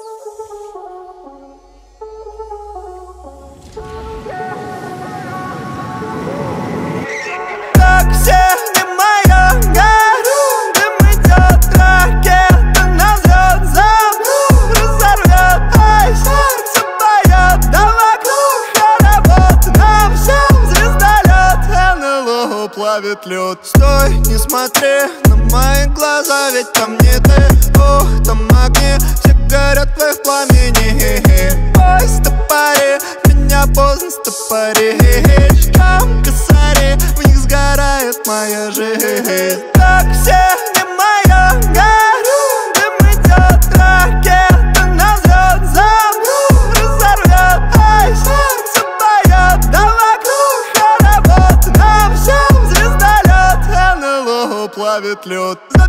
Плавит лед. Стой, не смотри на мои глаза, ведь там не ты. Ох, там огни, все горят в их пламени. Ой, стопори, меня поздно стопоришь. Там косари, в них сгорает моя жизнь. Так все не моя, горю, дым идет, ракета на взлет. Замру, разорвет, ай, сердце поет, да вокруг хоровод. Нам всем плавит лед.